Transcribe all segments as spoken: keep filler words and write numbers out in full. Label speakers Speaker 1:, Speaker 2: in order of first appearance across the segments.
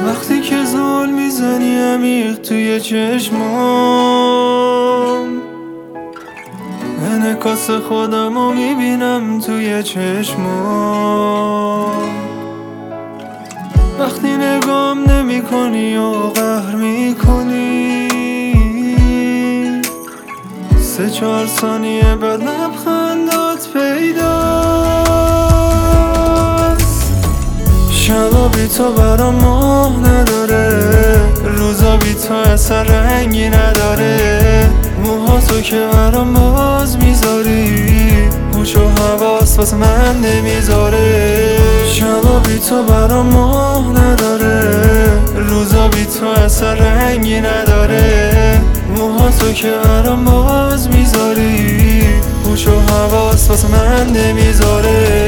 Speaker 1: وقتی که زل میزنی عمیق توی چشمام، انعکاس خودمو میبینم توی چشمام. وقتی نگام نمی کنی و قهر میکنی، سه چهار ثانیه بعد لبخندات پیداست. شبا بی تو برام ماه نداره، روزا بی تو اصلا رنگی نداره. موها تو که برام باز میذاری، هوش و حواس واسه من نمیذاره. شبا بی تو برام ماه نداره، روزا بی تو اصلا رنگی نداره. موها تو که برام باز میذاری، هوش و حواس واسه من نمیذاره.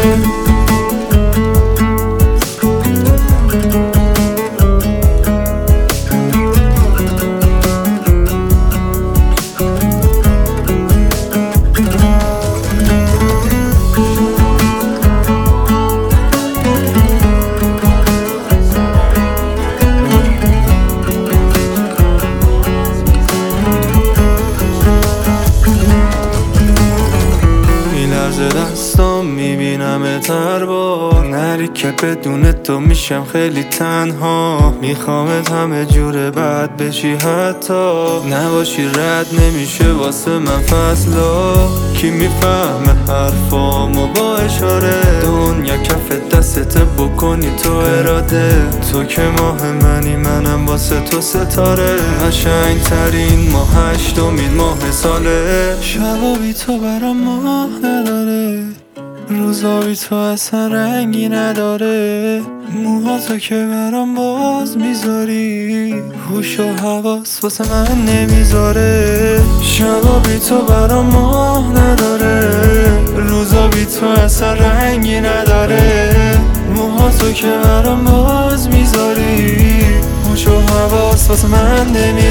Speaker 1: دستام میبینم تربار نری که بدون تو میشم خیلی تنها. میخوامت همه جوره بعد بشی، حتی نباشی رد نمیشه واسه من فصلا. کی میفهمه حرفامو با اشاره، دنیا کف دستت بکنی تو اراده. تو که ماه منی منم واسه تو ستاره، قشنگ ترین ماه هشتمین ماه ساله. شبا بی تو برام ماه نداره، روزا بی تو اصلا رنگی نداره. موها تو که برام باز میذاری، هوش و حواس واسه من نمیذاره. شبا بی تو برام ماه نداره، روزا بی تو اصلا رنگی نداره. موها تو که برام باز میذاری، هوش و حواس واسه من نمیذاره.